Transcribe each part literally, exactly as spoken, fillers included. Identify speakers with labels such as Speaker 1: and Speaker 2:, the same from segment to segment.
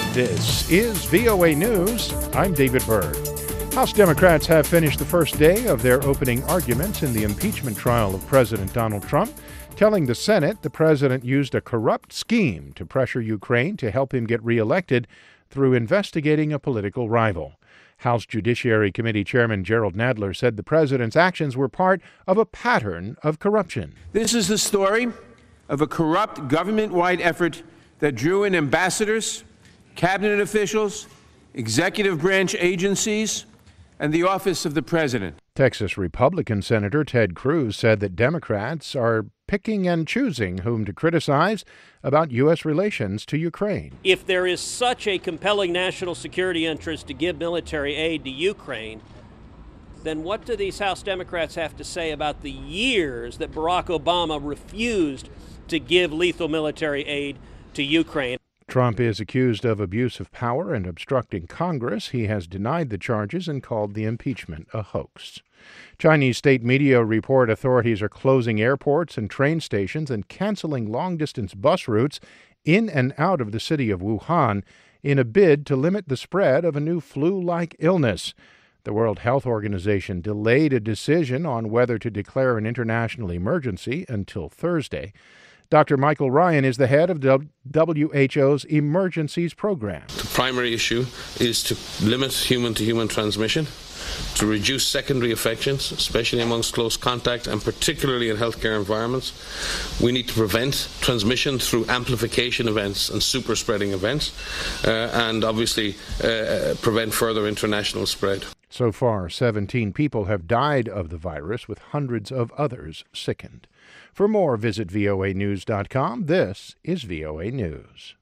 Speaker 1: This is V O A News. I'm David Byrd. House Democrats have finished the first day of their opening arguments in the impeachment trial of President Donald Trump, telling the Senate the president used a corrupt scheme to pressure Ukraine to help him get reelected through investigating a political rival. House Judiciary Committee Chairman Jerrold Nadler said the president's actions were part of a pattern of corruption.
Speaker 2: This is the story of a corrupt government-wide effort that drew in ambassadors, cabinet officials, executive branch agencies, and the office of the president.
Speaker 1: Texas Republican Senator Ted Cruz said that Democrats are picking and choosing whom to criticize about U S relations to Ukraine.
Speaker 3: If there is such a compelling national security interest to give military aid to Ukraine, then what do these House Democrats have to say about the years that Barack Obama refused to give lethal military aid to Ukraine?
Speaker 1: Trump is accused of abuse of power and obstructing Congress. He has denied the charges and called the impeachment a hoax. Chinese state media report authorities are closing airports and train stations and canceling long-distance bus routes in and out of the city of Wuhan in a bid to limit the spread of a new flu-like illness. The World Health Organization delayed a decision on whether to declare an international emergency until Thursday. Doctor Michael Ryan is the head of W H O's Emergencies Program.
Speaker 4: The primary issue is to limit human-to-human transmission, to reduce secondary infections, especially amongst close contact and particularly in healthcare environments. We need to prevent transmission through amplification events and super spreading events, uh, and obviously uh, prevent further international spread.
Speaker 1: So far, seventeen people have died of the virus, with hundreds of others sickened. For more, visit V O A news dot com. This is V O A News.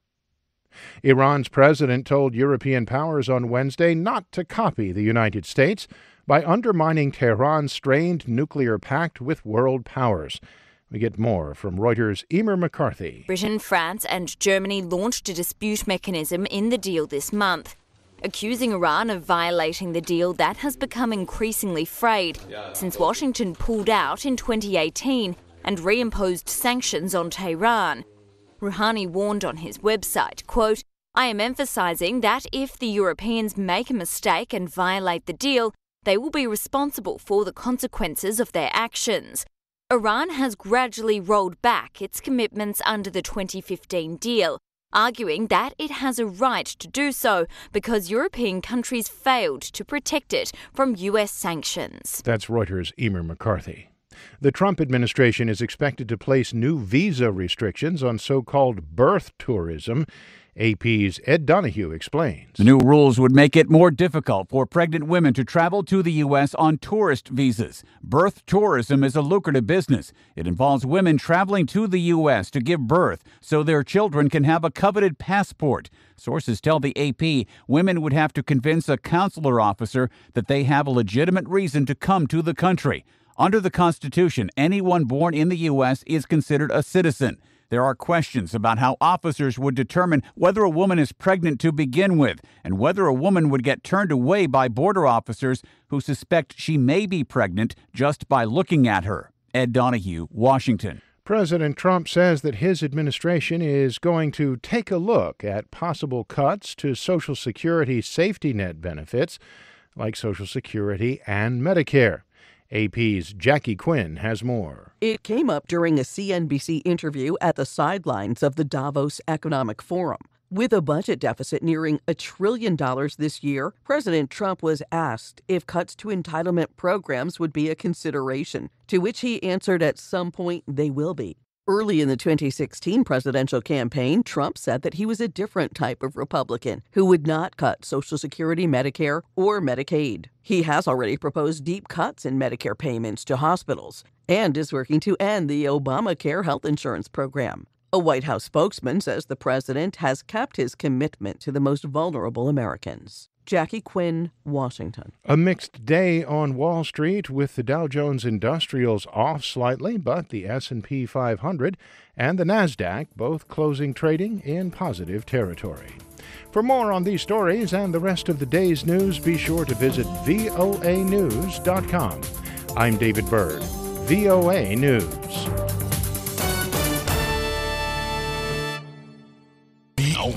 Speaker 1: Iran's president told European powers on Wednesday not to copy the United States by undermining Tehran's strained nuclear pact with world powers. We get more from Reuters' Emer McCarthy.
Speaker 5: Britain, France and Germany launched a dispute mechanism in the deal this month, accusing Iran of violating the deal that has become increasingly frayed since Washington pulled out in twenty eighteen and reimposed sanctions on Tehran. Rouhani warned on his website, quote, "I am emphasizing that if the Europeans make a mistake and violate the deal, they will be responsible for the consequences of their actions." Iran has gradually rolled back its commitments under the twenty fifteen deal, arguing that it has a right to do so because European countries failed to protect it from U S sanctions.
Speaker 1: That's Reuters' Emer McCarthy. The Trump administration is expected to place new visa restrictions on so-called birth tourism. A P's Ed Donahue explains.
Speaker 6: The new rules would make it more difficult for pregnant women to travel to the U S on tourist visas. Birth tourism is a lucrative business. It involves women traveling to the U S to give birth so their children can have a coveted passport. Sources tell the A P women would have to convince a consular officer that they have a legitimate reason to come to the country. Under the Constitution, anyone born in the U S is considered a citizen. There are questions about how officers would determine whether a woman is pregnant to begin with and whether a woman would get turned away by border officers who suspect she may be pregnant just by looking at her. Ed Donahue, Washington.
Speaker 1: President Trump says that his administration is going to take a look at possible cuts to Social Security safety net benefits like Social Security and Medicare. A P's Jackie Quinn has more.
Speaker 7: It came up during a C N B C interview at the sidelines of the Davos Economic Forum. With a budget deficit nearing a trillion dollars this year, President Trump was asked if cuts to entitlement programs would be a consideration, to which he answered at some point they will be. Early in the twenty sixteen presidential campaign, Trump said that he was a different type of Republican who would not cut Social Security, Medicare, or Medicaid. He has already proposed deep cuts in Medicare payments to hospitals and is working to end the Obamacare health insurance program. A White House spokesman says the president has kept his commitment to the most vulnerable Americans. Jackie Quinn, Washington.
Speaker 1: A mixed day on Wall Street, with the Dow Jones Industrials off slightly, but the S and P five hundred and the NASDAQ both closing trading in positive territory. For more on these stories and the rest of the day's news, be sure to visit V O A news dot com. I'm David Byrd, V O A News.